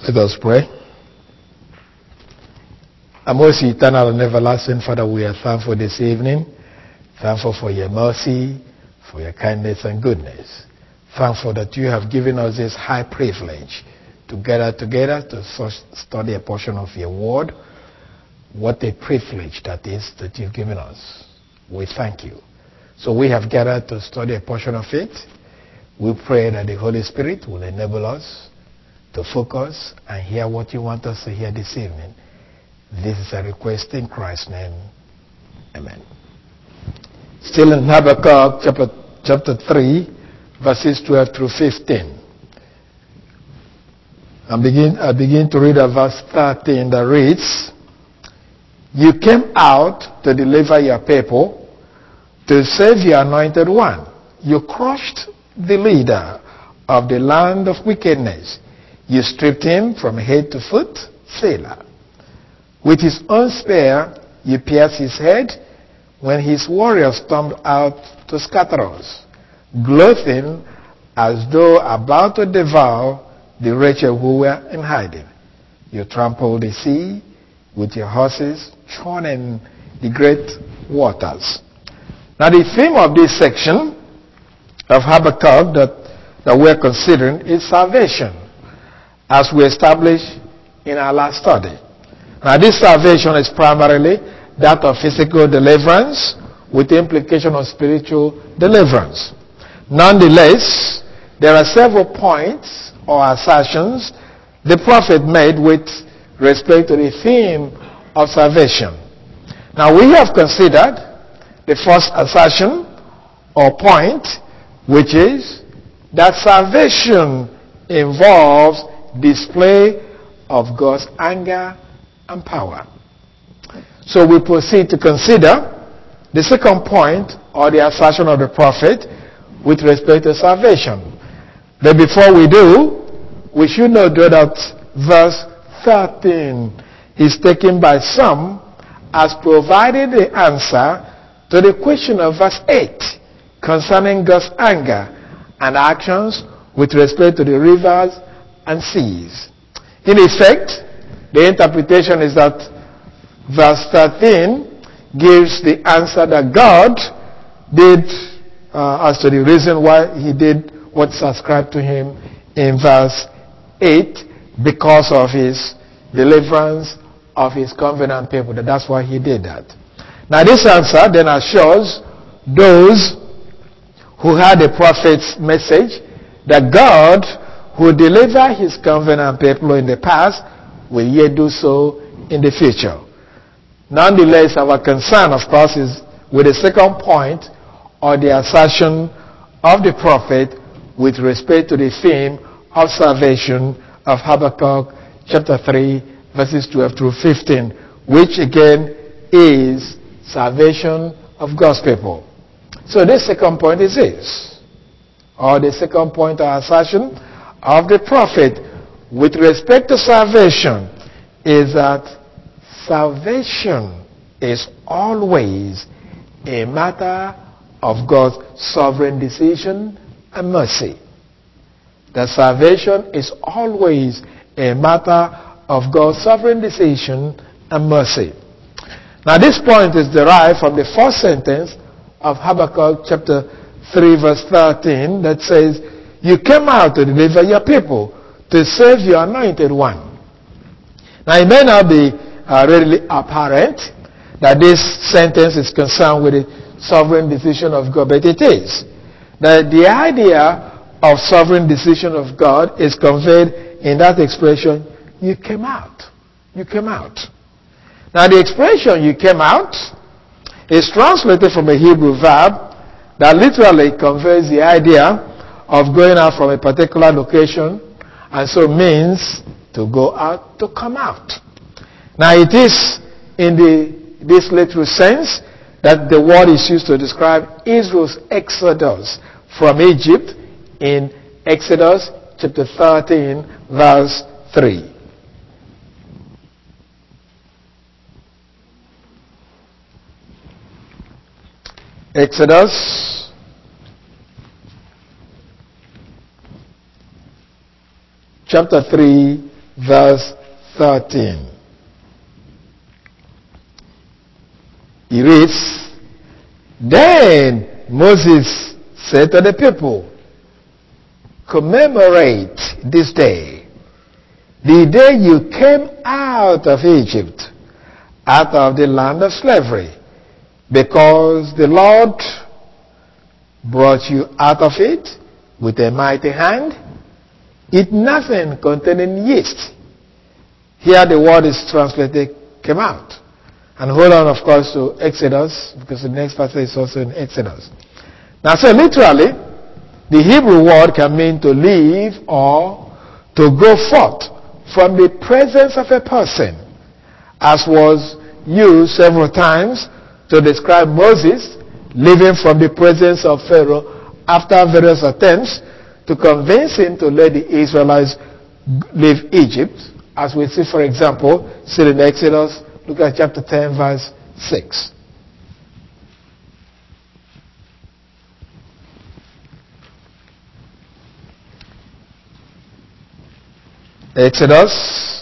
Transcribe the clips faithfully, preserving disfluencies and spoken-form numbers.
Let us pray. Our most eternal and everlasting Father, we are thankful this evening. Thankful for your mercy, for your kindness and goodness. Thankful that you have given us this high privilege to gather together to study a portion of your word. What a privilege that is that you've given us. We thank you. So we have gathered to study a portion of it. We pray that the Holy Spirit will enable us to focus and hear what you want us to hear this evening. This is a request in Christ's name. Amen. Still in Habakkuk chapter, chapter three, verses twelve through fifteen. I begin, I begin to read at verse thirteen that reads, "You came out to deliver your people, to save your anointed one. You crushed the leader of the land of wickedness. You stripped him from head to foot, Selah. With his own spear, you pierced his head when his warriors stormed out to scatter us, gloating as though about to devour the wretched who were in hiding. You trampled the sea with your horses, churning the great waters." Now the theme of this section of Habakkuk that, that we're considering is salvation, as we established in our last study. Now this salvation is primarily that of physical deliverance with the implication of spiritual deliverance. Nonetheless, there are several points or assertions the prophet made with respect to the theme of salvation. Now we have considered the first assertion or point, which is that salvation involves display of God's anger and power. So we proceed to consider the second point or the assertion of the prophet with respect to salvation. But before we do, we should know that verse thirteen is taken by some as providing the answer to the question of verse eight concerning God's anger and actions with respect to the rivers and seas. In effect, the interpretation is that verse thirteen gives the answer that God did uh, as to the reason why he did what's ascribed to him in verse eight, because of his deliverance of his covenant people. That's why he did that. Now this answer then assures those who heard the prophet's message that God, who delivered his covenant people in the past, will yet do so in the future. Nonetheless, our concern, of course, is with the second point or the assertion of the prophet with respect to the theme of salvation of Habakkuk chapter three, verses twelve through fifteen, which again is salvation of God's people. So the second point is this, or the second point or assertion of the prophet with respect to salvation is that salvation is always a matter of God's sovereign decision and mercy. That salvation is always a matter of God's sovereign decision and mercy. Now this point is derived from the first sentence of Habakkuk chapter three verse thirteen that says, "You came out to deliver your people, to save your anointed one." Now it may not be uh, readily apparent that this sentence is concerned with the sovereign decision of God, but it is. That the idea of sovereign decision of God is conveyed in that expression, "You came out." You came out. Now the expression "you came out" is translated from a Hebrew verb that literally conveys the idea of going out from a particular location, and so means to go out, to come out. Now it is in the this literal sense that the word is used to describe Israel's exodus from Egypt in Exodus chapter thirteen verse three. Exodus chapter three verse thirteen. He reads, "Then Moses said to the people, commemorate this day, the day you came out of Egypt, out of the land of slavery, because the Lord brought you out of it with a mighty hand. Eat nothing containing yeast." Here the word is translated came out. And hold on, of course, to Exodus, because the next passage is also in Exodus. Now, so literally, the Hebrew word can mean to leave or to go forth from the presence of a person, as was used several times to describe Moses leaving from the presence of Pharaoh after various attempts to convince him to let the Israelites leave Egypt, as we see, for example, see in Exodus. Look at chapter ten, verse six. Exodus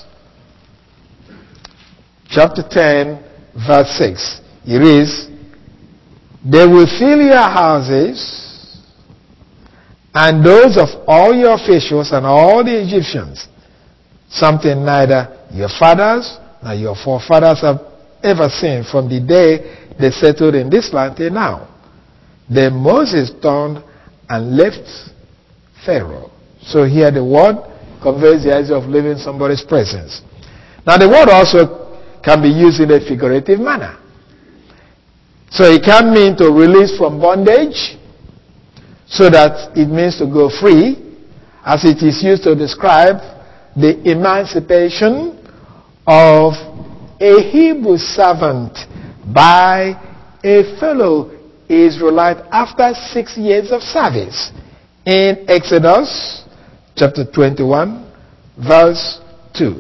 chapter ten, verse six. It reads, "They will fill your houses and those of all your officials and all the Egyptians, something neither your fathers nor your forefathers have ever seen from the day they settled in this land till now." Then Moses turned and left Pharaoh. So here the word conveys the idea of leaving somebody's presence. Now the word also can be used in a figurative manner. So it can mean to release from bondage, so that it means to go free, as it is used to describe the emancipation of a Hebrew servant by a fellow Israelite after six years of service in Exodus chapter twenty-one, verse two.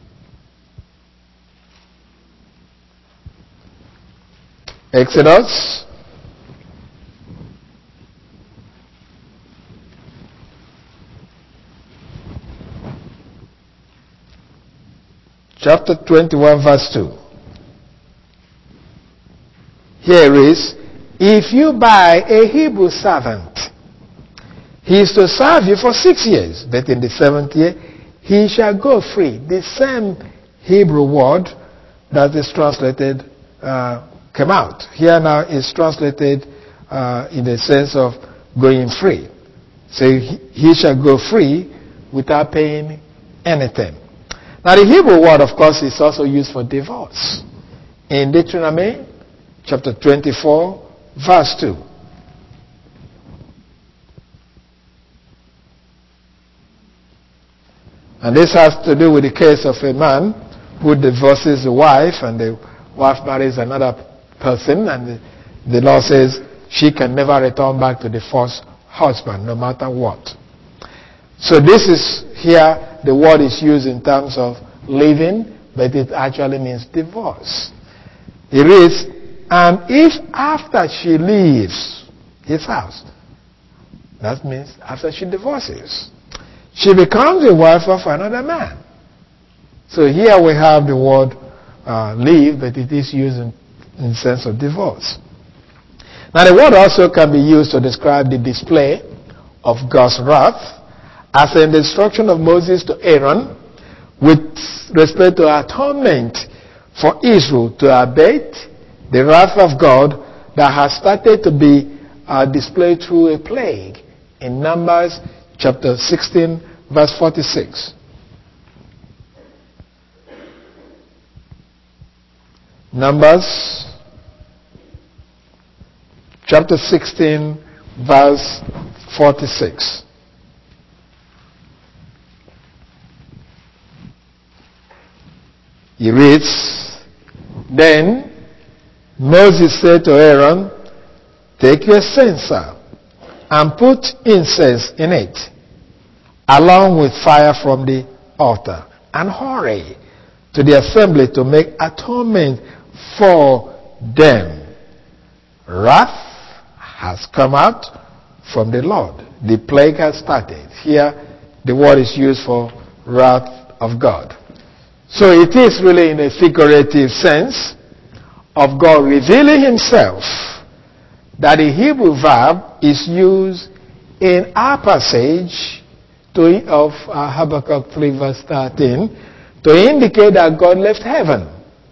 Exodus chapter twenty-one, verse two. Here is, "If you buy a Hebrew servant, he is to serve you for six years, but in the seventh year he shall go free." The same Hebrew word that is translated uh, came out. Here now is translated uh, in the sense of going free. So he, he shall go free without paying anything. Now the Hebrew word, of course, is also used for divorce. In Deuteronomy chapter twenty-four, verse two. And this has to do with the case of a man who divorces a wife, and the wife marries another person, and the, the law says she can never return back to the first husband, no matter what. So this is here, the word is used in terms of living, but it actually means divorce. It reads, "And if after she leaves his house," that means after she divorces, "she becomes a wife of another man." So here we have the word uh, leave, but it is used in, in the sense of divorce. Now the word also can be used to describe the display of God's wrath, as in the instruction of Moses to Aaron with respect to atonement for Israel to abate the wrath of God that has started to be uh, displayed through a plague in Numbers chapter sixteen, verse forty-six. Numbers chapter sixteen, verse forty-six. He reads, "Then Moses said to Aaron, take your censer and put incense in it, along with fire from the altar, and hurry to the assembly to make atonement for them. Wrath has come out from the Lord." The plague has started. Here, the word is used for wrath of God. So it is really in a figurative sense of God revealing himself that the Hebrew verb is used in our passage to, of uh, Habakkuk three verse thirteen to indicate that God left heaven,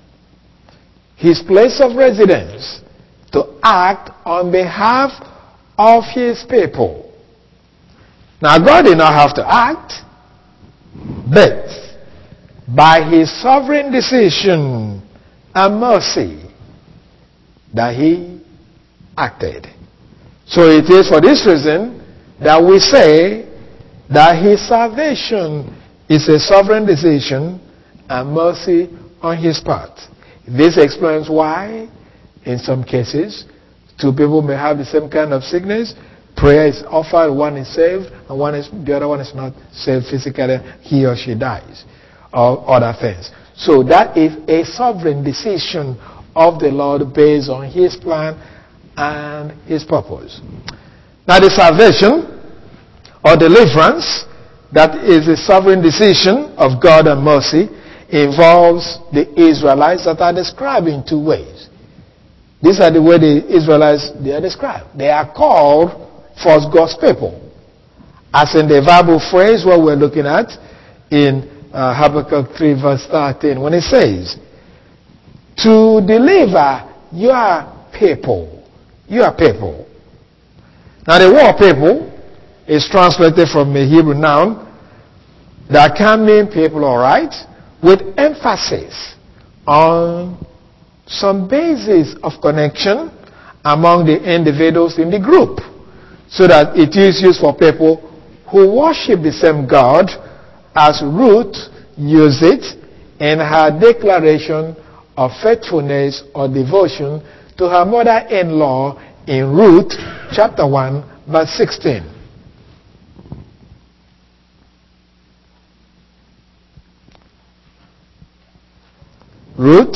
his place of residence, to act on behalf of his people. Now God did not have to act, but by his sovereign decision and mercy that he acted. So it is for this reason that we say that his salvation is a sovereign decision and mercy on his part. This explains why, in some cases, two people may have the same kind of sickness. Prayer is offered, one is saved, and one is the other one is not saved physically. He or she dies, or other things. So that is a sovereign decision of the Lord based on his plan and his purpose. Now the salvation or deliverance that is a sovereign decision of God and mercy involves the Israelites that are described in two ways. These are the way the Israelites they are described. They are called first God's people. As in the verbal phrase what we're looking at in uh, Habakkuk three verse thirteen when it says, to deliver your people. Your people. Now the word people is translated from a Hebrew noun that can mean people, alright, with emphasis on some basis of connection among the individuals in the group, so that it is used for people who worship the same God, as Ruth used it in her declaration of faithfulness or devotion to her mother-in-law in Ruth chapter one verse sixteen. Ruth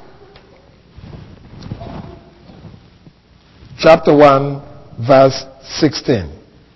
chapter one verse sixteen.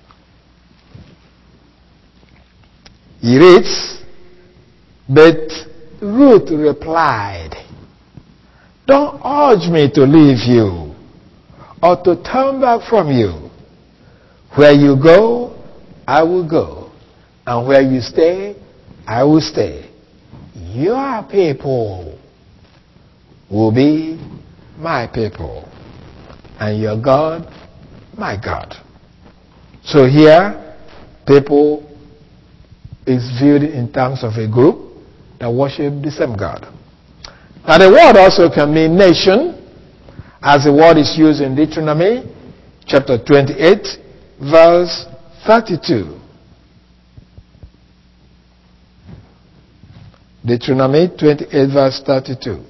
He reads, but Ruth replied, don't urge me to leave you or to turn back from you. Where you go, I will go, and where you stay, I will stay. Your people will be my people, and your God, my God. So here, people is viewed in terms of a group that worship the same God. Now the word also can mean nation, as the word is used in Deuteronomy chapter twenty-eight verse thirty-two. Deuteronomy twenty-eight verse thirty-two.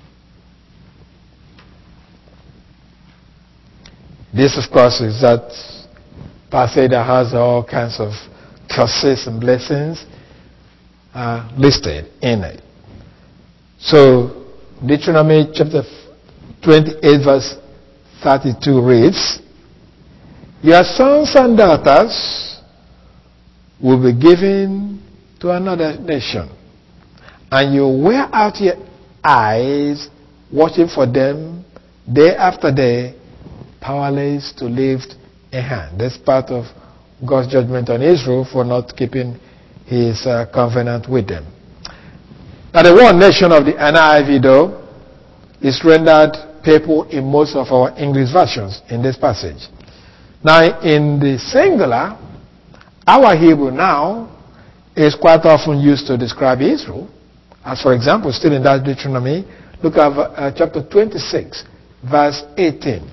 This of course is that passage that has all kinds of curses and blessings uh, listed in it. So Deuteronomy chapter twenty-eight verse thirty-two reads, your sons and daughters will be given to another nation, and you wear out your eyes watching for them day after day, powerless to lift a hand. That's part of God's judgment on Israel for not keeping his uh, covenant with them. Now the word nation of the N I V though is rendered people in most of our English versions in this passage. Now in the singular, our Hebrew now is quite often used to describe Israel. As for example, still in that Deuteronomy, look at uh, chapter twenty-six, verse eighteen.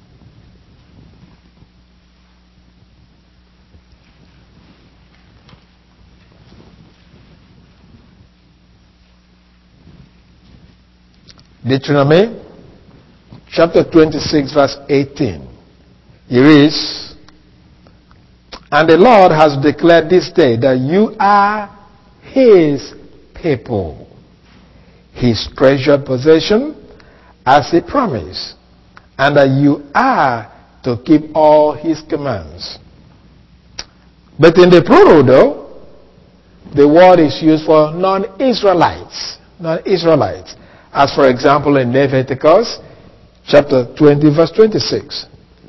Deuteronomy chapter twenty-six verse eighteen. It reads, and the Lord has declared this day that you are his people, his treasured possession as he promised, and that you are to keep all his commands. But in the plural though, the word is used for non-Israelites. Non-Israelites. As for example in Leviticus chapter twenty verse twenty-six.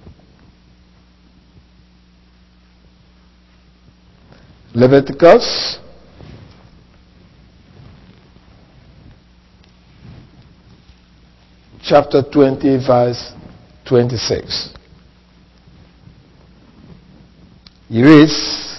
Leviticus chapter twenty verse twenty-six. It reads,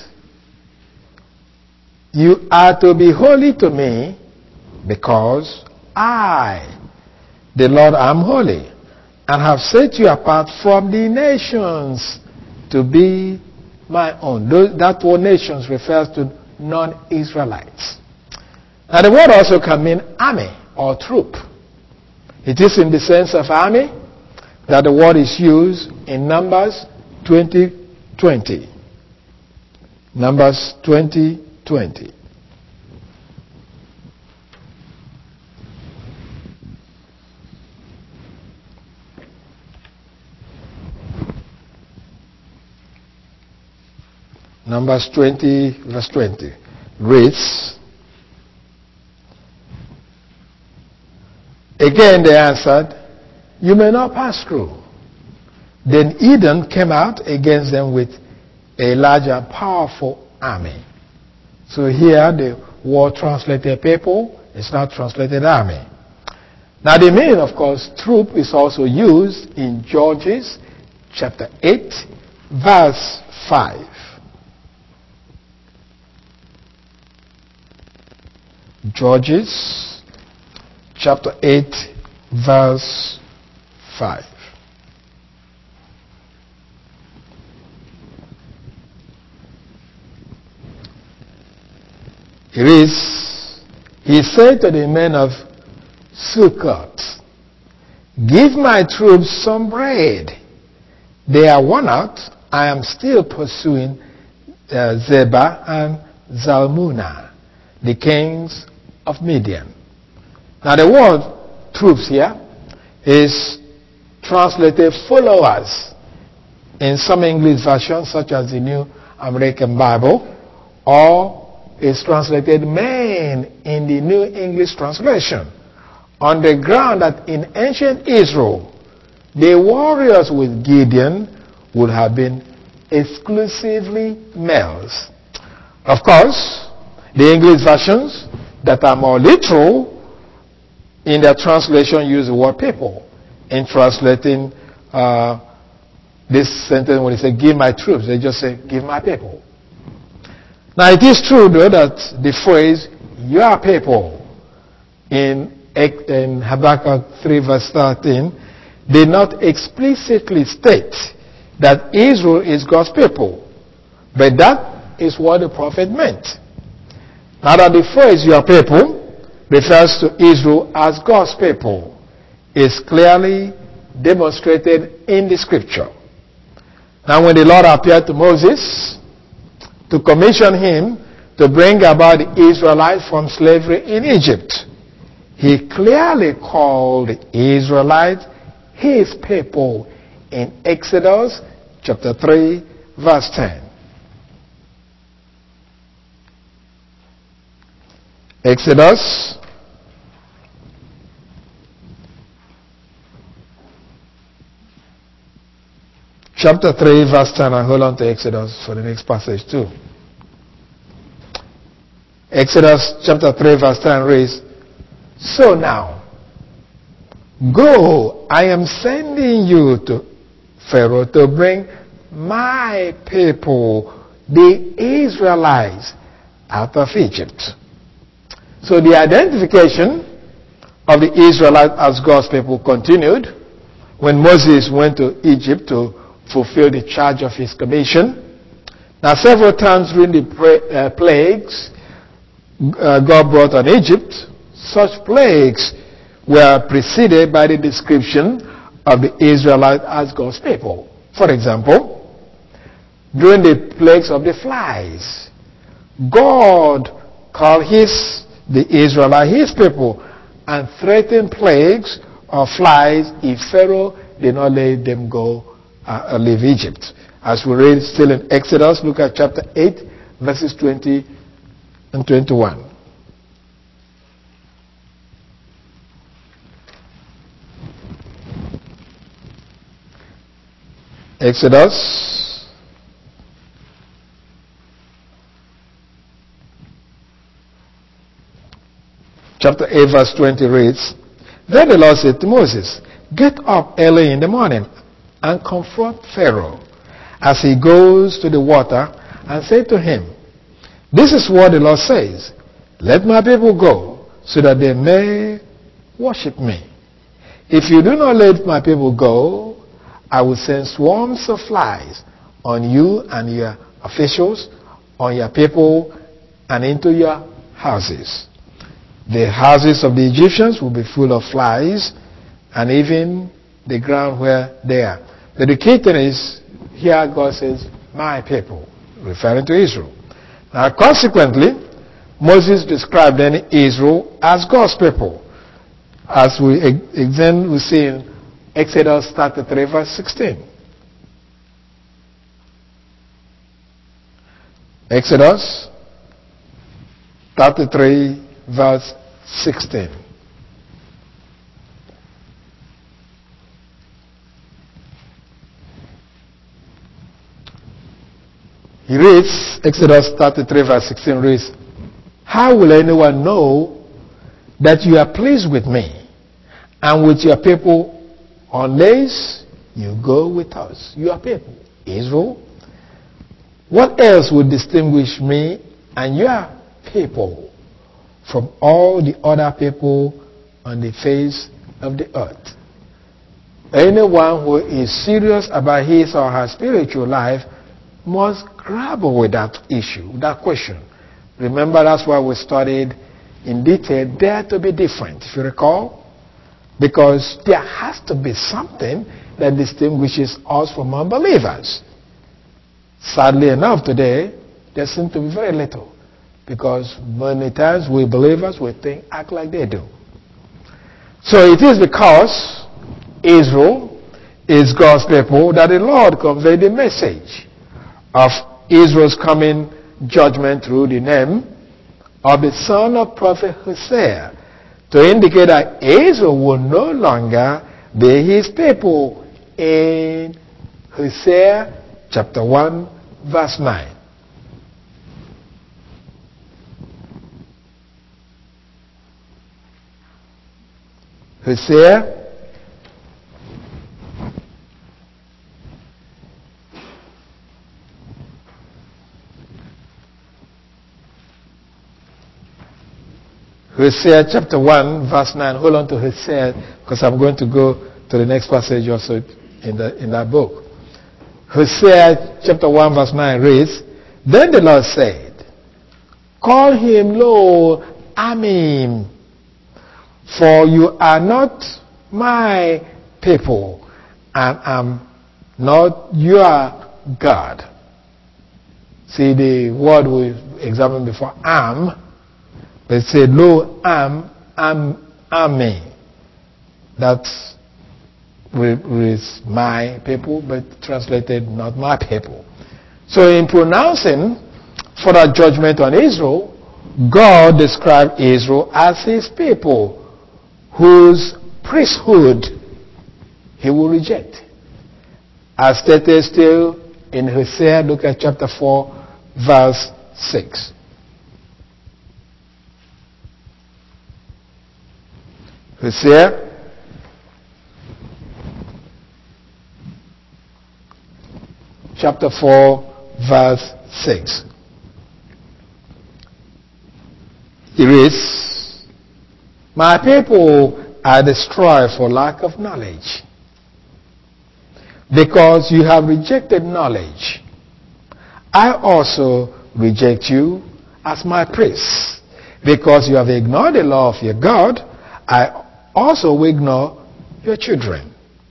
"You are to be holy to me, because I, the Lord, am holy, and have set you apart from the nations to be my own." Those, that word nations refers to non-Israelites. Now the word also can mean army or troop. It is in the sense of army that the word is used in Numbers twenty twenty. Numbers twenty twenty. Numbers twenty verse twenty reads, "Again they answered, 'You may not pass through.' Then Edom came out against them with a larger, powerful army." So here the word translated people is not translated army. Now the meaning, of course, troop is also used in Judges chapter eight verse five. Judges chapter eight verse five. It is, "He said to the men of Sukkot, 'Give my troops some bread. They are worn out. I am still pursuing uh, Zebah and Zalmunna, the kings of Midian.'" Now the word troops here is translated followers in some English versions, such as the New American Bible, or is translated men in the New English Translation, on the ground that in ancient Israel, the warriors with Gideon would have been exclusively males. Of course, the English versions that are more literal in their translation use the word people in translating uh, this sentence. When they say "give my troops," they just say "give my people." Now it is true though that the phrase "your people" in, in Habakkuk three verse thirteen did not explicitly state that Israel is God's people, but that is what the prophet meant. Now that the phrase "your people" refers to Israel as God's people is clearly demonstrated in the scripture. Now when the Lord appeared to Moses to commission him to bring about the Israelites from slavery in Egypt, he clearly called the Israelites his people in Exodus chapter three verse ten. Exodus chapter three verse ten, and hold on to Exodus for the next passage too. Exodus chapter three verse ten reads, "So now, go, I am sending you to Pharaoh to bring my people, the Israelites, out of Egypt." So the identification of the Israelites as God's people continued when Moses went to Egypt to fulfill the charge of his commission. Now several times during the pra- uh, plagues uh, God brought on Egypt, such plagues were preceded by the description of the Israelites as God's people. For example, during the plagues of the flies, God called his the Israelites his people and threatened plagues of flies if Pharaoh did not let them go uh, leave Egypt. As we read still in Exodus, look at chapter eight, verses twenty, and twenty-one. Exodus chapter eight verse twenty reads, Then the Lord said to Moses, Get up early in the morning and confront Pharaoh as he goes to the water, and say to him, This is what the Lord says, Let my people go, so that they may worship me. If you do not let my people go, I will send swarms of flies on you and your officials, on your people, and into your houses. The houses of the Egyptians will be full of flies, and even the ground where they are. But the key thing is, here God says, my people, referring to Israel. Now, consequently, Moses described then Israel as God's people, as we examine, we see in Exodus thirty-three, verse sixteen. Exodus thirty-three, verse sixteen. He reads, Exodus thirty-three, verse sixteen reads, How will anyone know that you are pleased with me and with your people unless you go with us? Your people, Israel. What else would distinguish me and your people from all the other people on the face of the earth? Anyone who is serious about his or her spiritual life must grapple with that issue, that question. Remember, that's why we studied in detail, Dare to be Different, if you recall. Because there has to be something that distinguishes us from unbelievers. Sadly enough today, there seems to be very little. Because many times we believers, we think, act like they do. So it is because Israel is God's people that the Lord conveyed the message of Israel's coming judgment through the name of the son of prophet Hosea, to indicate that Israel will no longer be his people in Hosea chapter one, verse nine. Hosea Hosea chapter one, verse nine. Hold on to Hosea, because I'm going to go to the next passage also in, the, in that book. Hosea chapter one, verse nine reads, Then the Lord said, Call him, lo, Amim, for you are not my people, and I'm not your God. See the word we examined before, am. They say, Lo, am, am, ame. That's with my people, but translated not my people. So in pronouncing further judgment on Israel, God described Israel as his people, whose priesthood he will reject. As stated still in Hosea, look at chapter four, verse six. Hosea chapter four, verse six. It reads, My people are destroyed for lack of knowledge. Because you have rejected knowledge, I also reject you as my priest. Because you have ignored the law of your God, I also ignore your children.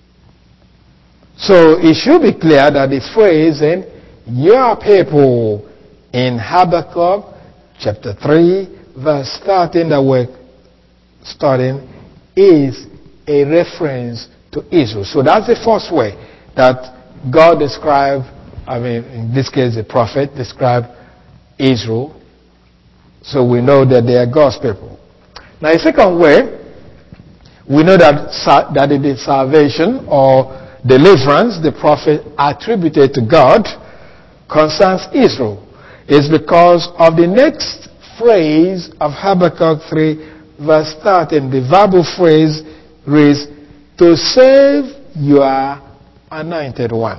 So it should be clear that the phrase in your people in Habakkuk chapter three verse thirteen that we're studying is a reference to Israel. So that's the first way that God described, I mean in this case the prophet described Israel So we know that they are God's people. Now, the second way, we know that, that it is salvation or deliverance the prophet attributed to God concerns Israel. Is because of the next phrase of Habakkuk three verse thirteen. The verbal phrase is to save your anointed one.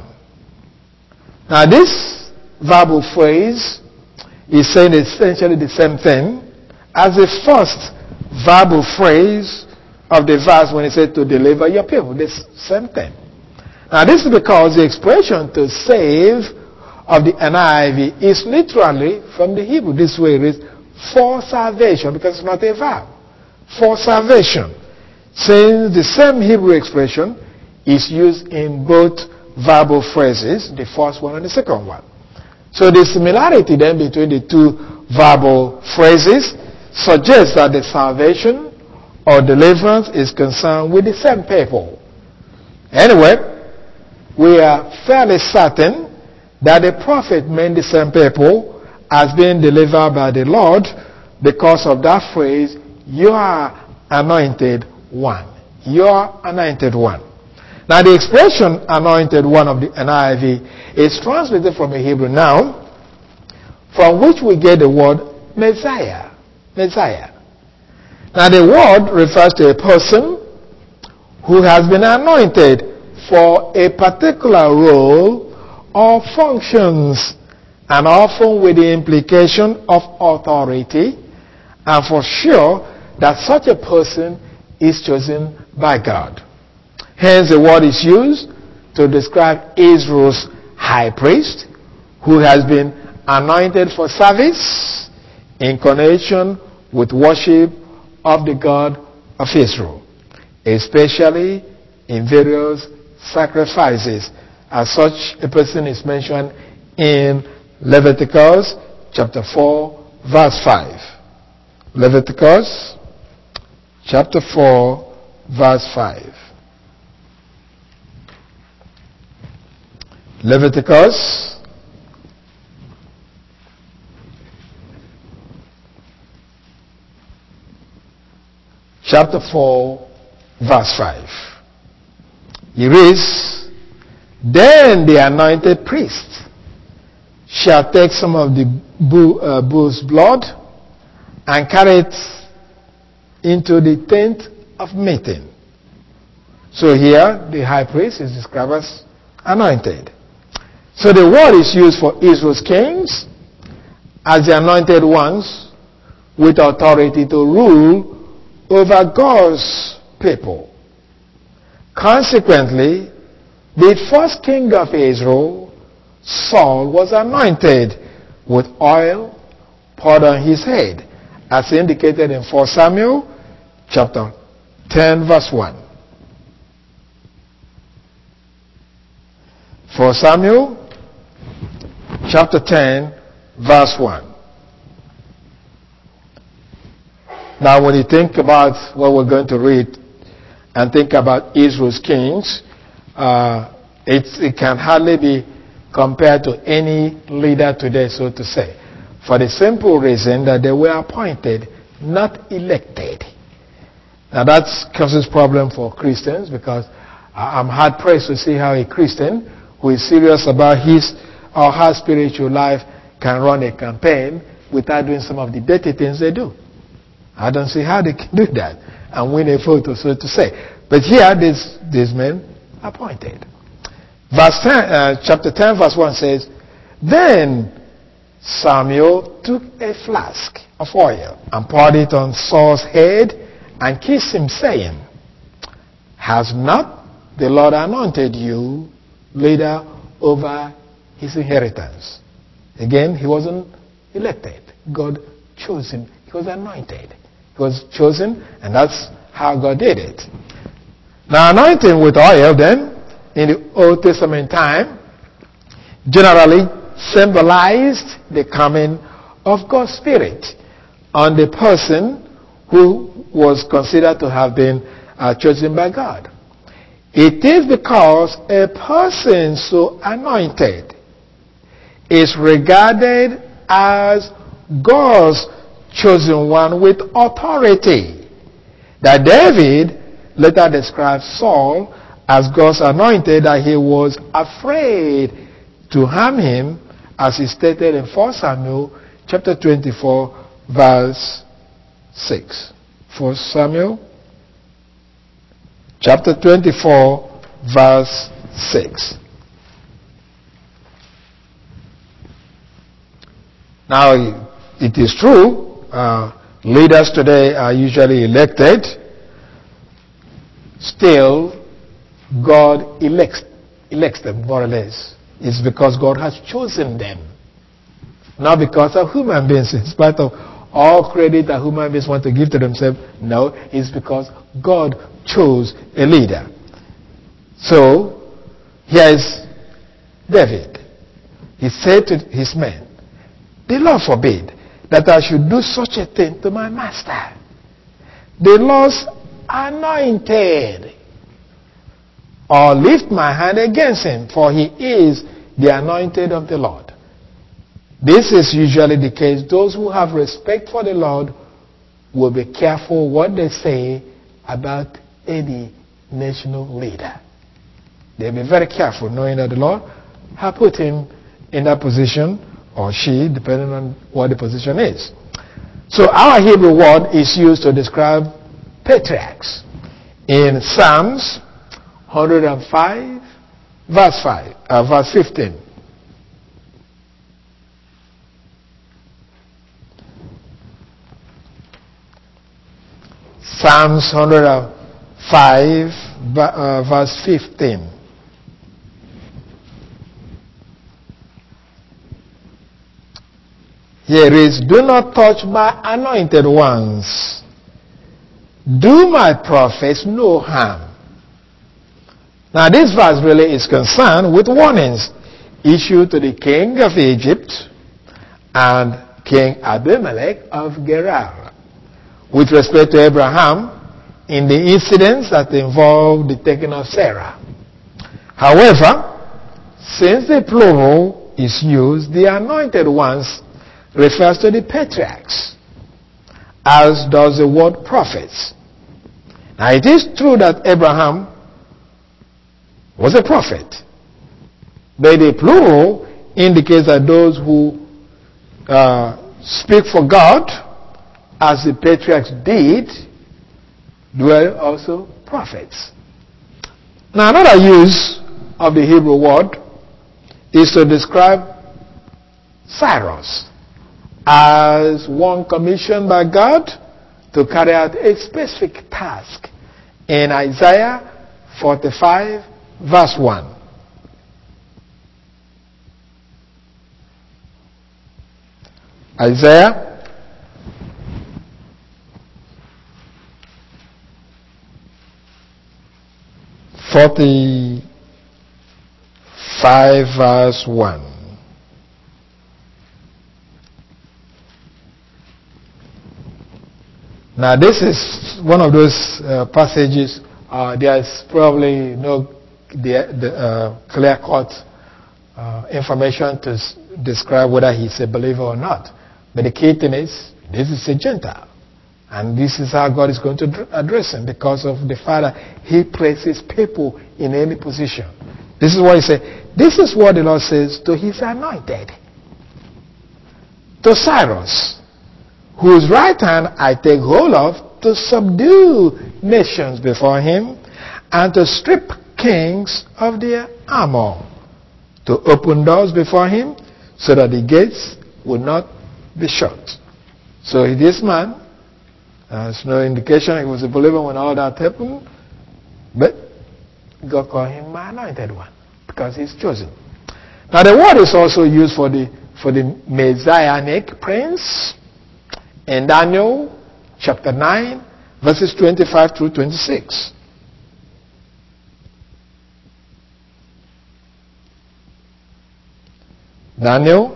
Now this verbal phrase is saying essentially the same thing as the first verbal phrase of the verse when it said to deliver your people. This same thing. Now this is because the expression to save of the N I V is literally from the Hebrew. This way it is for salvation, because it's not a verb. For salvation. Since the same Hebrew expression is used in both verbal phrases, the first one and the second one. So the similarity then between the two verbal phrases suggests that the salvation or deliverance is concerned with the same people. Anyway, we are fairly certain that the prophet meant the same people as being delivered by the Lord because of that phrase, your anointed one. Your anointed one. Now the expression anointed one of the N I V is translated from a Hebrew noun from which we get the word Messiah. Messiah. Now the word refers to a person who has been anointed for a particular role or functions, and often with the implication of authority, and for sure that such a person is chosen by God. Hence the word is used to describe Israel's high priest, who has been anointed for service in connection with worship of the God of Israel, especially in various sacrifices, as such a person is mentioned in Leviticus chapter four verse five. Leviticus chapter four verse five. Leviticus chapter four verse five. It reads, then the anointed priest shall take some of the bull, uh, bull's blood and carry it into the tent of meeting. So here the high priest is described as anointed. So the word is used for Israel's kings as the anointed ones with authority to rule over God's people. Consequently, the first king of Israel, Saul, was anointed with oil poured on his head, as indicated in First Samuel chapter ten verse one. First Samuel chapter ten verse one. Now when you think about what we're going to read and think about Israel's kings, Uh, it, it can hardly be compared to any leader today, so to say, for the simple reason that they were appointed, not elected. Now that causes problem for Christians, because I'm hard pressed to see how a Christian who is serious about his or her spiritual life can run a campaign without doing some of the dirty things they do. I don't see how they can do that and win a vote, so to say. But here, these these men appointed. Verse ten, uh, chapter ten, verse one says, then Samuel took a flask of oil and poured it on Saul's head and kissed him, saying, has not the Lord anointed you leader over his inheritance? Again, he wasn't elected. God chose him. He was anointed. He was chosen, and that's how God did it. Now, anointing with oil, then, in the Old Testament time, generally symbolized the coming of God's Spirit on the person who was considered to have been uh, chosen by God. It is because a person so anointed is regarded as God's chosen one with authority. That David later describes Saul as God's anointed, that he was afraid to harm him, as he stated in First Samuel chapter twenty-four, verse six. First Samuel chapter twenty-four, verse six. Now, it is true, uh, leaders today are usually elected. Still, God elects, elects them, more or less. It's because God has chosen them. Not because of human beings, in spite of all credit that human beings want to give to themselves. No, it's because God chose a leader. So, here is David. He said to his men, "The Lord forbid that I should do such a thing to my master, the Lord's anointed, or lift my hand against him, for he is the anointed of the Lord." This is usually the case. Those who have respect for the Lord will be careful what they say about any national leader. They'll be very careful, knowing that the Lord has put him in that position, or she, depending on what the position is. So our Hebrew word is used to describe patriarchs. In Psalms one hundred five, verse five, uh, verse fifteen. Psalms one hundred five, uh, verse fifteen. Here is, "Do not touch my anointed ones. Do my prophets no harm." Now this verse really is concerned with warnings issued to the king of Egypt and King Abimelech of Gerar with respect to Abraham in the incidents that involved the taking of Sarah. However, since the plural is used, the anointed ones refers to the patriarchs, as does the word prophets. Now it is true that Abraham was a prophet, but the plural indicates that those who uh, speak for God, as the patriarchs did, were also prophets. Now another use of the Hebrew word is to describe Cyrus as one commissioned by God to carry out a specific task in Isaiah forty-five, verse one. Isaiah forty-five, verse one. Now this is one of those uh, passages, uh, there's probably no the, the, uh, clear-cut uh, information to s- describe whether he's a believer or not. But the key thing is, this is a Gentile. And this is how God is going to dr- address him, because of the fact that he places people in any position. This is why he said, this is what the Lord says to his anointed, to Cyrus, whose right hand I take hold of, to subdue nations before him, and to strip kings of their armor, to open doors before him, so that the gates will not be shut. So this man, there's no indication he was a believer when all that happened, but God called him my anointed one, because he's chosen. Now the word is also used for the for the Messianic prince in Daniel chapter nine, verses twenty-five through twenty-six. Daniel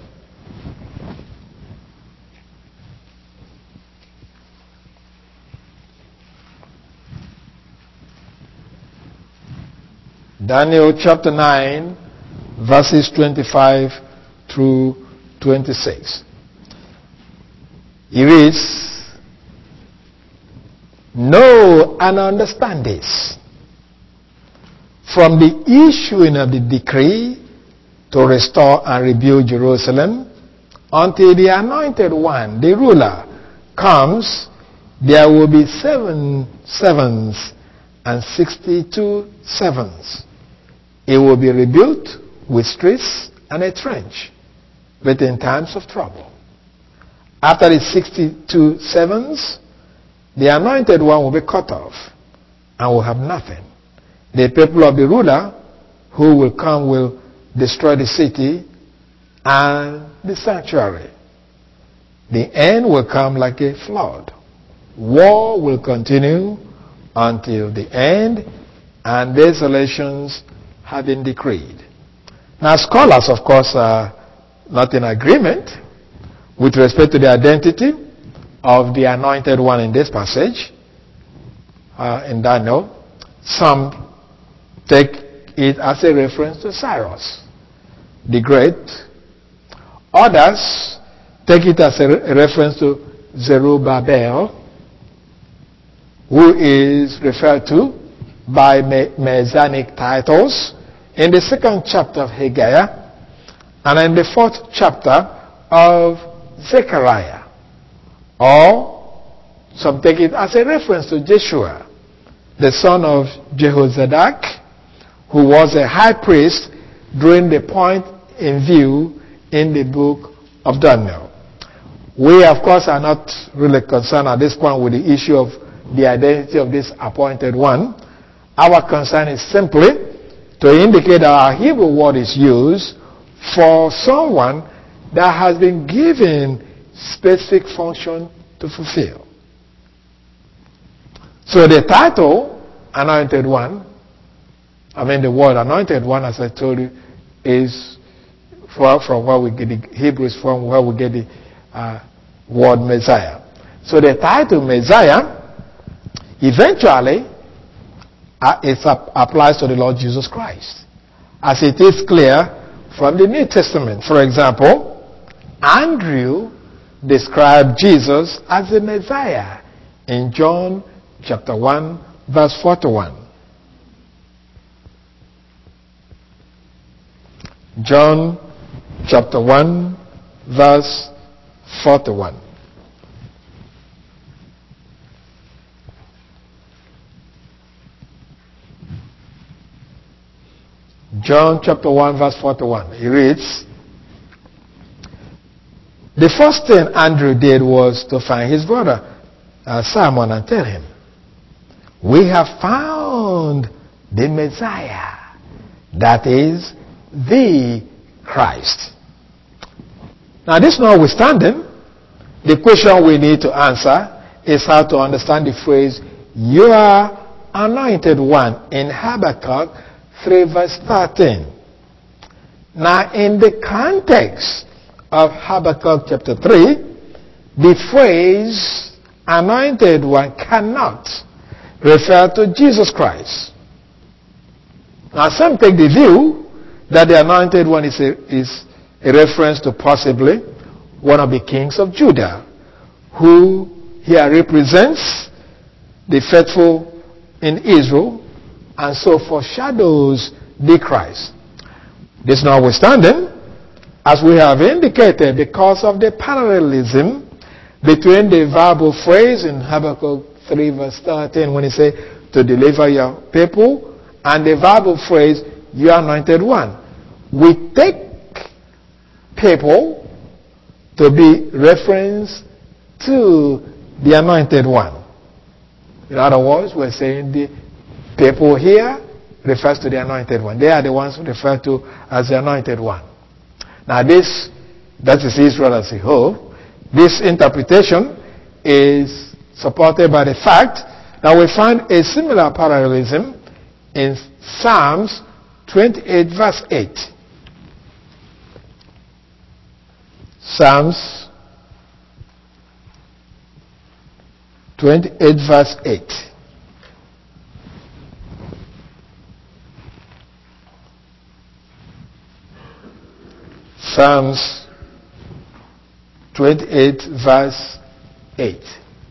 Daniel chapter nine, verses twenty-five through twenty-six. He reads, know and understand this. From the issuing of the decree to restore and rebuild Jerusalem until the anointed one, the ruler, comes, there will be seven sevens and sixty-two sevens. It will be rebuilt with streets and a trench, but in times of trouble. After the sixty-two sevens, the anointed one will be cut off and will have nothing. The people of the ruler who will come will destroy the city and the sanctuary. The end will come like a flood. War will continue until the end, and desolations have been decreed. Now, scholars, of course, are not in agreement with respect to the identity of the anointed one in this passage, uh, in Daniel. Some take it as a reference to Cyrus the Great. Others take it as a re- reference to Zerubbabel, who is referred to by me- messianic titles in the second chapter of Haggai and in the fourth chapter of Zechariah. Or some take it as a reference to Joshua, the son of Jehozadak, who was a high priest during the point in view in the book of Daniel. We, of course, are not really concerned at this point with the issue of the identity of this appointed one. Our concern is simply to indicate that our Hebrew word is used for someone that has been given specific function to fulfill. So the title, Anointed One, I mean the word Anointed One, as I told you, is from, from where we get the Hebrews, from where we get the uh, word Messiah. So the title Messiah eventually uh, it applies to the Lord Jesus Christ, as it is clear from the New Testament. For example, Andrew described Jesus as the Messiah in John chapter one, verse forty-one. John chapter one, verse forty-one. John chapter one, verse forty-one. He reads, the first thing Andrew did was to find his brother uh, Simon and tell him, we have found the Messiah, that is, the Christ. Now, this notwithstanding, the question we need to answer is how to understand the phrase, you are anointed one, in Habakkuk three verse thirteen. Now, in the context of Habakkuk chapter three, the phrase anointed one cannot refer to Jesus Christ. Now, some take the view that the anointed one is a, is a reference to possibly one of the kings of Judah, who here represents the faithful in Israel, and so foreshadows the Christ. This notwithstanding, as we have indicated, because of the parallelism between the verbal phrase in Habakkuk three verse thirteen, when he says to deliver your people, and the verbal phrase, you anointed one, we take people to be reference to the anointed one. In other words, we're saying the people here refers to the anointed one. They are the ones referred to as the anointed one. Now this, that is Israel as a whole. This interpretation is supported by the fact that we find a similar parallelism in Psalms twenty-eight verse eight. Psalms twenty-eight verse eight. Psalms twenty-eight verse eight.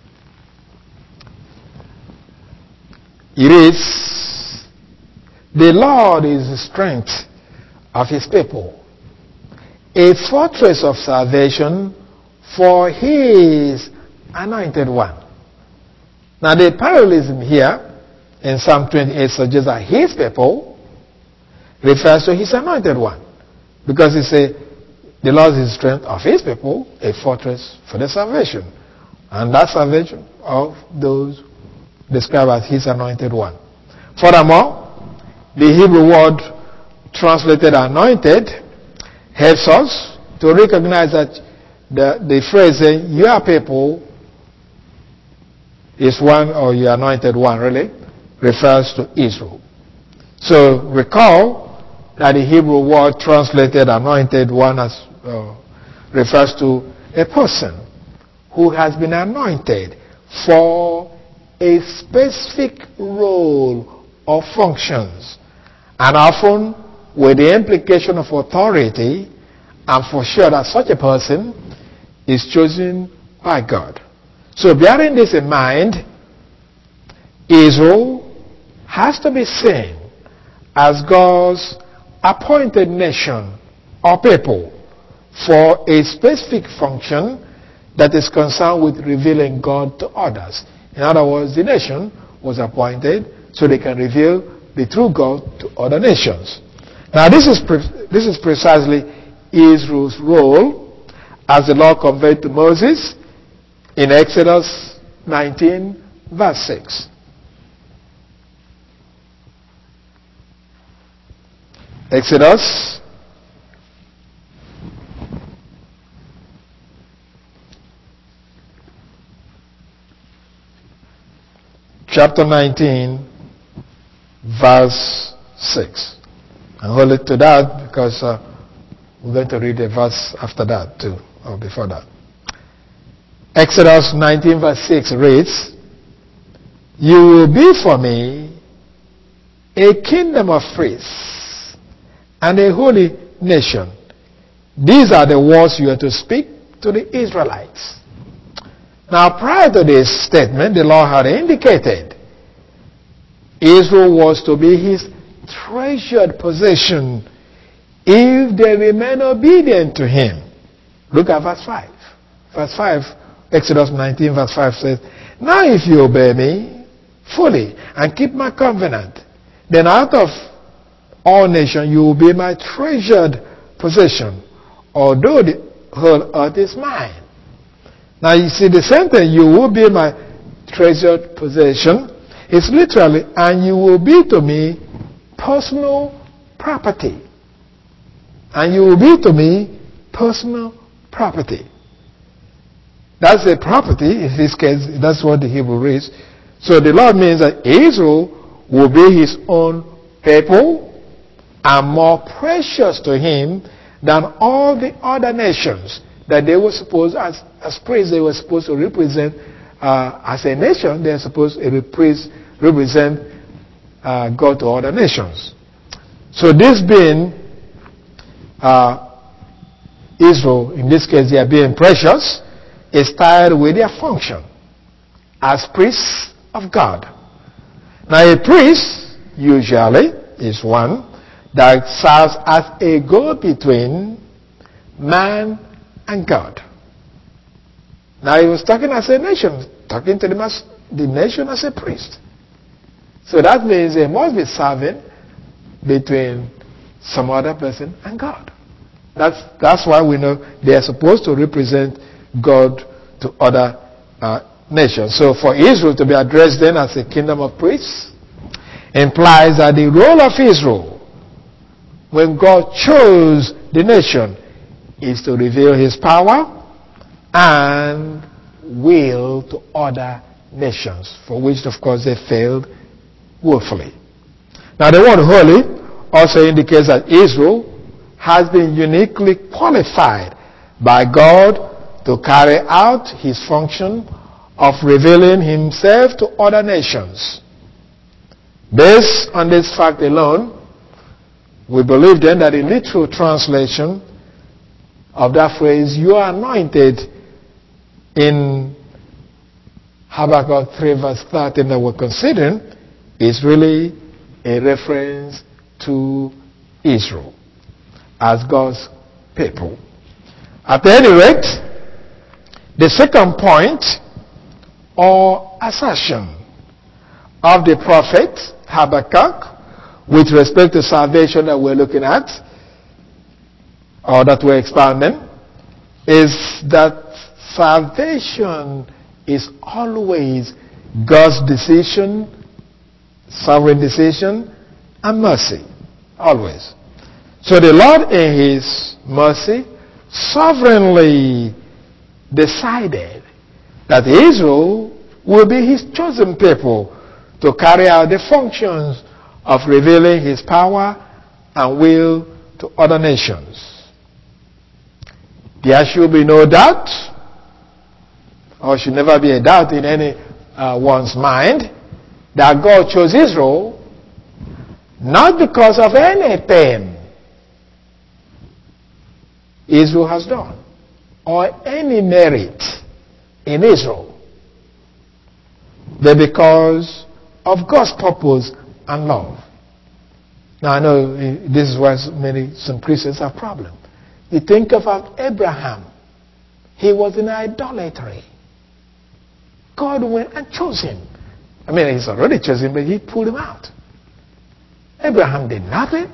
It is, the Lord is the strength of his people, a fortress of salvation for his anointed one. Now the parallelism here in Psalm twenty-eight suggests that his people refers to his anointed one, because he says the Lord is the strength of his people, a fortress for their salvation. And that salvation of those described as his anointed one. Furthermore, the Hebrew word translated anointed helps us to recognize that the, the phrase saying, your people is one, or your anointed one really, refers to Israel. So recall that the Hebrew word translated anointed one as uh, refers to a person who has been anointed for a specific role or functions, and often with the implication of authority, and for sure that such a person is chosen by God. So bearing this in mind, Israel has to be seen as God's appointed nation or people for a specific function that is concerned with revealing God to others. In other words, the nation was appointed so they can reveal the true God to other nations. Now this is pre- this is precisely Israel's role as the Lord conveyed to Moses in Exodus nineteen verse six. Exodus chapter nineteen verse six. And hold it to that because uh, we're going to read a verse after that too, or before that. Exodus nineteen verse six reads, you will be for me a kingdom of priests and a holy nation. These are the words you are to speak to the Israelites. Now prior to this statement, the Lord had indicated Israel was to be his treasured possession if they remain obedient to him. Look at verse five. Verse five, Exodus nineteen verse five says, now if you obey me fully and keep my covenant, then out of all nations you will be my treasured possession, although the whole earth is mine. Now you see the sentence, you will be my treasured possession, is literally, and you will be to me personal property. And you will be to me personal property. That's a property, in this case, that's what the Hebrew reads. So the Lord means that Israel will be his own people and more precious to him than all the other nations that they were supposed, as, as priests, they were supposed to represent, uh, as a nation, they are supposed to represent, represent uh, God to other nations. So this being uh, Israel, in this case they are being precious, is tied with their function as priests of God. Now a priest usually is one that serves as a go-between man and God. Now he was talking as a nation, talking to the, mas- the nation as a priest. So that means they must be serving between some other person and God. That's that's why we know they are supposed to represent God to other uh, nations. So for Israel to be addressed then as a kingdom of priests implies that the role of Israel when God chose the nation is to reveal his power and will to other nations, for which of course they failed woefully. Now the word holy also indicates that Israel has been uniquely qualified by God to carry out his function of revealing himself to other nations. Based on this fact alone, we believe then that the literal translation of that phrase, you are anointed, in Habakkuk three verse thirteen that we're considering is really a reference to Israel as God's people. At any rate, the second point or assertion of the prophet Habakkuk with respect to salvation that we're looking at, or that we're expounding, is that salvation is always God's decision, sovereign decision, and mercy. Always. So the Lord in His mercy sovereignly decided that Israel will be His chosen people to carry out the functions of revealing His power and will to other nations. There should be no doubt, or should never be a doubt in any uh, one's mind, that God chose Israel not because of anything Israel has done or any merit in Israel, but because of God's purpose and love. Now I know this is why many some Christians have problems. You think of Abraham. He was in idolatry. God went and chose him. I mean, He's already chosen, but He pulled him out. Abraham did nothing.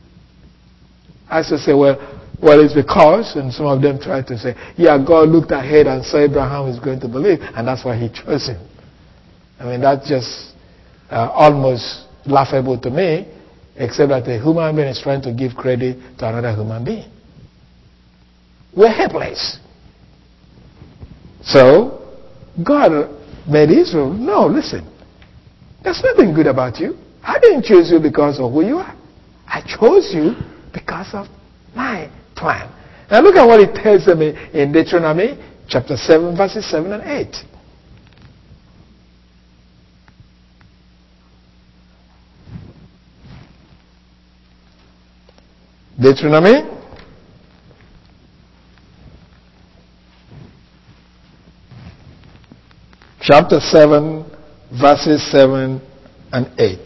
I should say, well, well, it's because, and some of them try to say, yeah, God looked ahead and saw Abraham is going to believe, and that's why He chose him. I mean, that's just uh, almost laughable to me, except that a human being is trying to give credit to another human being. We're helpless. So, God made Israel. No, listen. There's nothing good about you. I didn't choose you because of who you are. I chose you because of my plan. Now look at what it tells them in Deuteronomy chapter seven, verses seven and eight. Deuteronomy chapter seven, verses seven and eight.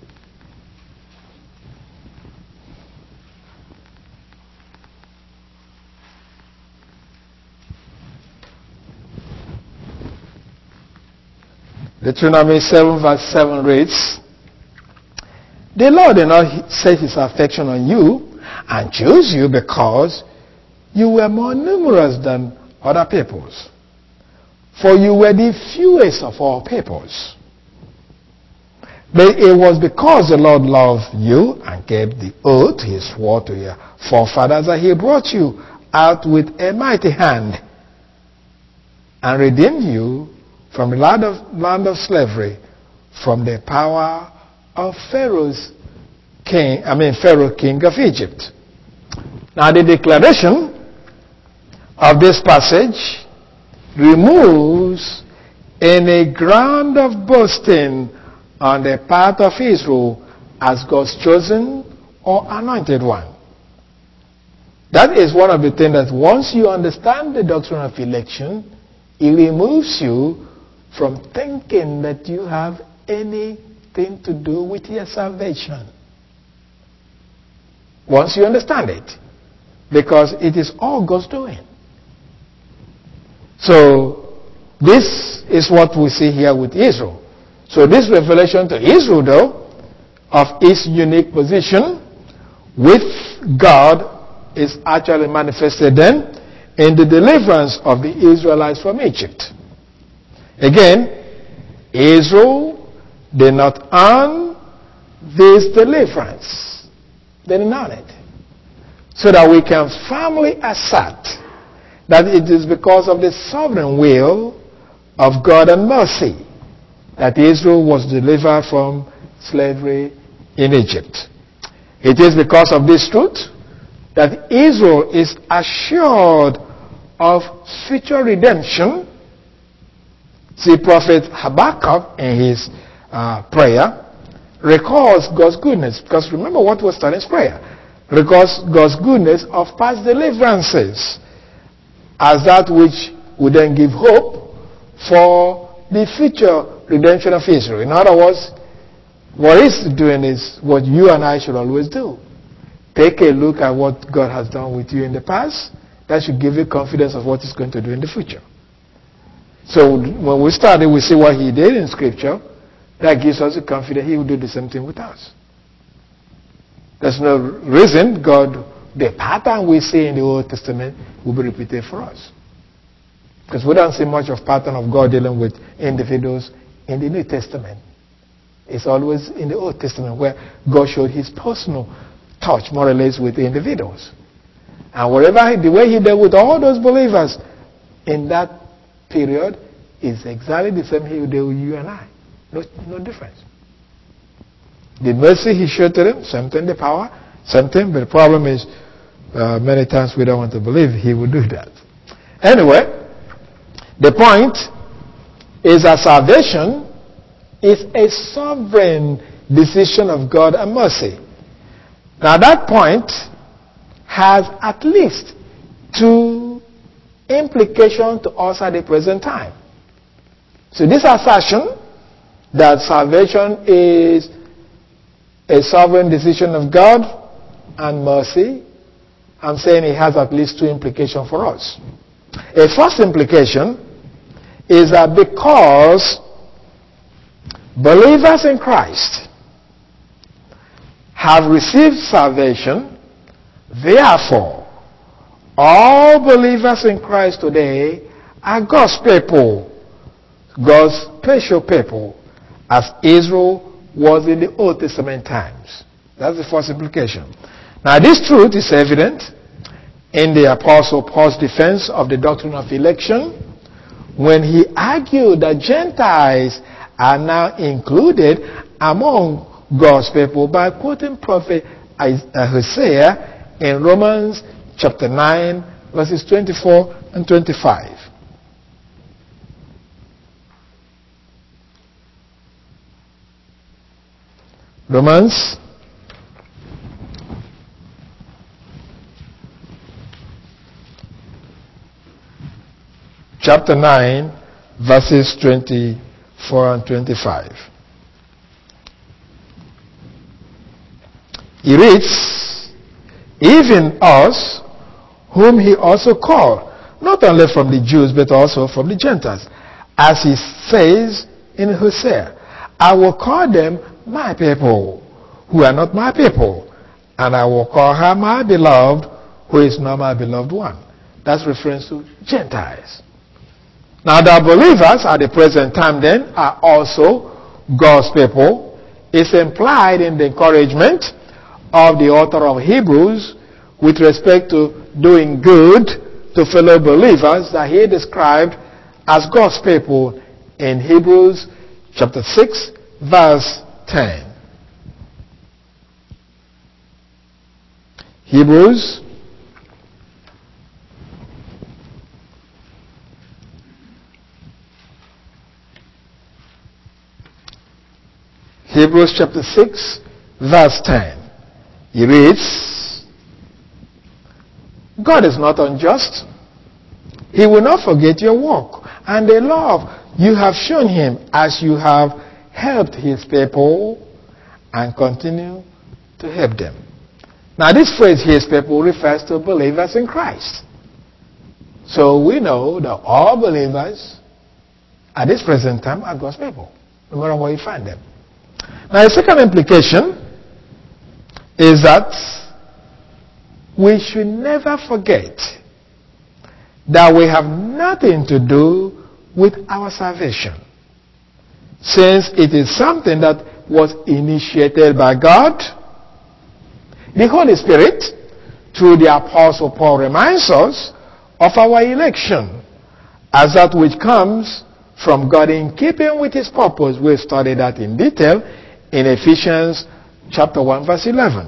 Deuteronomy seven, verse seven reads, "The Lord did not set His affection on you and chose you because you were more numerous than other peoples. For you were the fewest of all peoples. But it was because the Lord loved you and kept the oath He swore to your forefathers that He brought you out with a mighty hand and redeemed you from the land of, land of slavery, from the power of Pharaoh's king, I mean Pharaoh, king of Egypt." Now the declaration of this passage removes any ground of boasting on the part of Israel as God's chosen or anointed one. That is one of the things that once you understand the doctrine of election, it removes you from thinking that you have anything to do with your salvation. Once you understand it. Because it is all God's doing. So, this is what we see here with Israel. So this revelation to Israel, though, of its unique position with God is actually manifested then in the deliverance of the Israelites from Egypt. Again, Israel did not earn this deliverance. They didn't earn it. So that we can firmly assert that it is because of the sovereign will of God and mercy that Israel was delivered from slavery in Egypt. It is because of this truth that Israel is assured of future redemption. See, Prophet Habakkuk in his uh, prayer recalls God's goodness. Because remember what was done in his prayer. Recalls God's goodness of past deliverances as that which would then give hope for the future redemption of Israel. In other words, what he's doing is what you and I should always do. Take a look at what God has done with you in the past. That should give you confidence of what he's going to do in the future. So when we started, we see what he did in Scripture. That gives us the confidence he will do the same thing with us. There's no reason God, the pattern we see in the Old Testament, will be repeated for us. Because we don't see much of pattern of God dealing with individuals in the New Testament. It's always in the Old Testament where God showed his personal touch, more or less, with the individuals. And whatever, the way he dealt with all those believers in that period is exactly the same he will deal with you and I. No, no difference. The mercy he showed to them, same thing, the power, same thing, but the problem is uh, many times we don't want to believe he will do that. Anyway, the point is that salvation is a sovereign decision of God and mercy. Now that point has at least two implications to us at the present time. So this assertion that salvation is a sovereign decision of God and mercy, I'm saying it has at least two implications for us. A first implication is that because believers in Christ have received salvation, therefore, all believers in Christ today are God's people, God's special people, as Israel was in the Old Testament times. That's the first implication. Now, this truth is evident in the Apostle Paul's defense of the doctrine of election when he argued that Gentiles are now included among God's people by quoting prophet Hosea in Romans chapter nine, verses twenty-four and twenty-five. Romans chapter nine, verses twenty-four and twenty-five. He reads, even us, whom he also called, not only from the Jews, but also from the Gentiles. As he says in Hosea, I will call them my people, who are not my people, and I will call her my beloved, who is not my beloved one. That's reference to Gentiles. Now the believers at the present time then are also God's people. It's implied in the encouragement of the author of Hebrews with respect to doing good to fellow believers that he described as God's people in Hebrews chapter six, verse ten. Hebrews Hebrews chapter six, verse ten. He reads, God is not unjust. He will not forget your work and the love you have shown him as you have helped his people and continue to help them. Now this phrase, his people, refers to believers in Christ. So we know that all believers at this present time are God's people, no matter where you find them. Now the second implication is that we should never forget that we have nothing to do with our salvation, since it is something that was initiated by God. The Holy Spirit, through the Apostle Paul, reminds us of our election as that which comes from God in keeping with his purpose. We'll study that in detail in Ephesians chapter one, verse eleven.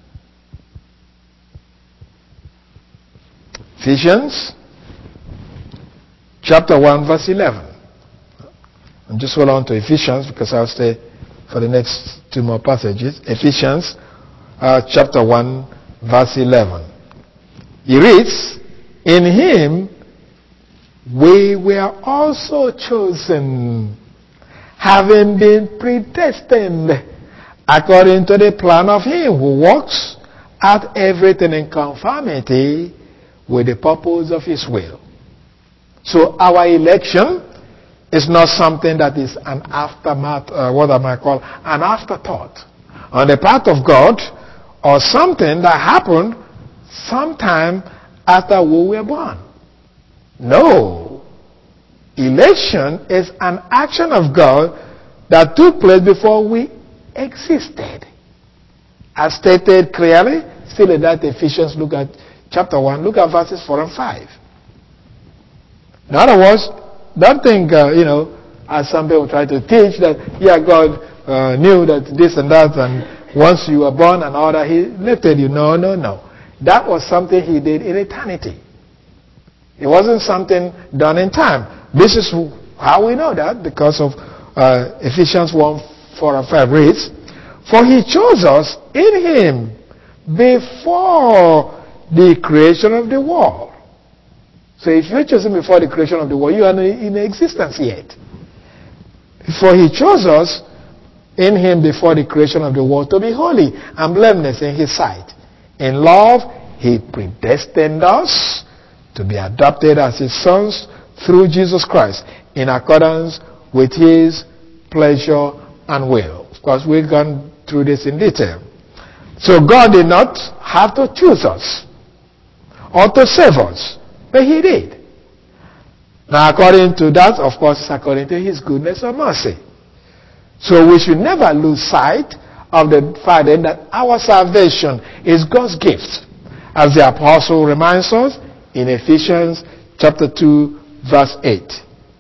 Ephesians chapter one, verse eleven. And just hold on to Ephesians because I'll stay for the next two more passages. Ephesians uh, chapter one, verse eleven. He reads, in him we were also chosen, having been predestined according to the plan of him who works out everything in conformity with the purpose of his will. So our election is not something that is an aftermath, uh, what am I call, an afterthought on the part of God, or something that happened sometime after we were born. No. Election is an action of God that took place before we existed. As stated clearly, still in that Ephesians, look at chapter one, look at verses four and five. In other words, don't think, uh, you know, as some people try to teach that, yeah, God uh, knew that this and that, and once you were born and all that, he lifted you. No, no, no. That was something he did in eternity. It wasn't something done in time. This is how we know that, because of uh, Ephesians one, four and five reads, for he chose us in him before the creation of the world. So if you're chosen before the creation of the world, you are in existence yet. For he chose us in him before the creation of the world to be holy and blameless in his sight. In love, he predestined us to be adopted as his sons through Jesus Christ, in accordance with his pleasure and will. Of course, we've gone through this in detail. So God did not have to choose us or to save us, but he did. Now, according to that, of course, it's according to his goodness or mercy. So we should never lose sight of the fact that our salvation is God's gift, as the apostle reminds us in Ephesians chapter two, verse eight.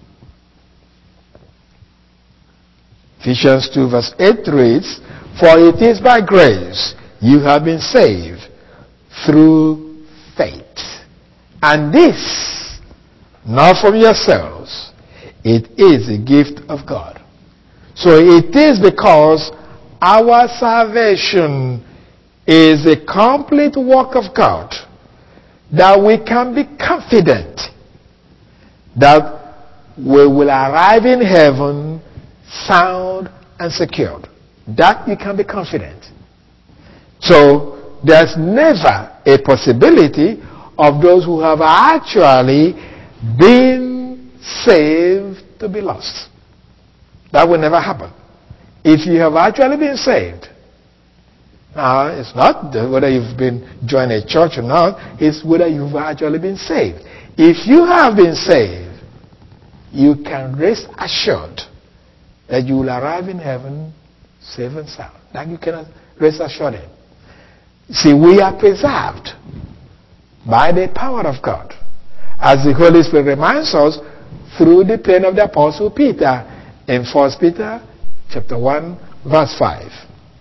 Ephesians two, verse eight reads, for it is by grace you have been saved through faith. And this, not from yourselves, it is a gift of God. So it is because our salvation is a complete work of God that we can be confident that we will arrive in heaven sound and secured. That you can be confident. So there's never a possibility of those who have actually been saved to be lost. That will never happen. If you have actually been saved, now it's not whether you've been joined a church or not, it's whether you've actually been saved. If you have been saved, you can rest assured that you will arrive in heaven safe and sound. That you cannot rest assured in. See, we are preserved by the power of God, as the Holy Spirit reminds us through the pen of the Apostle Peter in First Peter chapter one, verse five.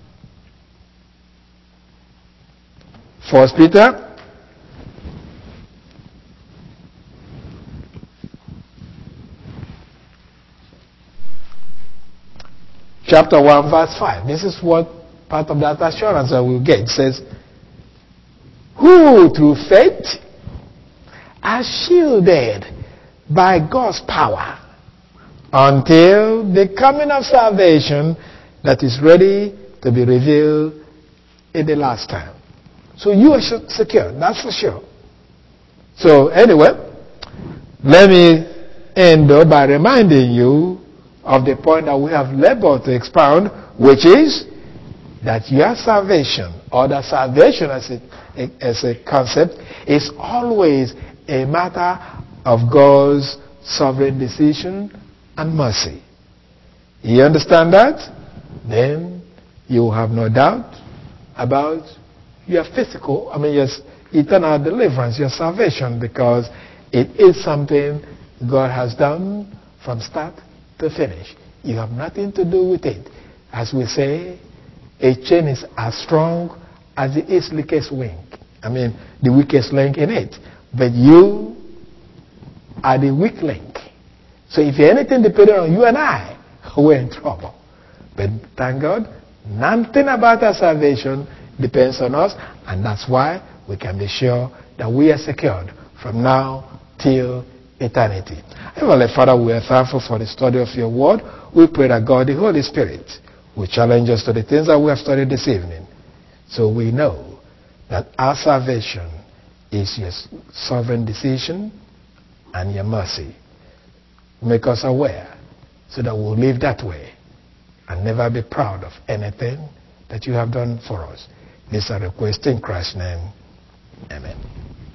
First Peter chapter one, verse five. This is what part of that assurance that we'll get. It says, who through faith are shielded by God's power until the coming of salvation that is ready to be revealed in the last time. So you are secure, that's for sure. So anyway, let me end though by reminding you of the point that we have labored to expound, which is that your salvation, or the salvation as a, as a concept, is always a matter of God's sovereign decision and mercy. You understand that? Then you have no doubt about your physical, I mean your eternal deliverance, your salvation, because it is something God has done from start to finish. You have nothing to do with it. As we say, a chain is as strong as the its weakest link. I mean, the weakest link in it. But you are the weak link. So if anything depended on you and I, we're in trouble. But thank God, nothing about our salvation depends on us, and that's why we can be sure that we are secured from now till eternity. Heavenly Father, we are thankful for the study of your word. We pray that God, the Holy Spirit, will challenge us to the things that we have studied this evening. So we know that our salvation is your sovereign decision and your mercy. Make us aware so that we'll live that way and never be proud of anything that you have done for us. This is a request in Christ's name. Amen.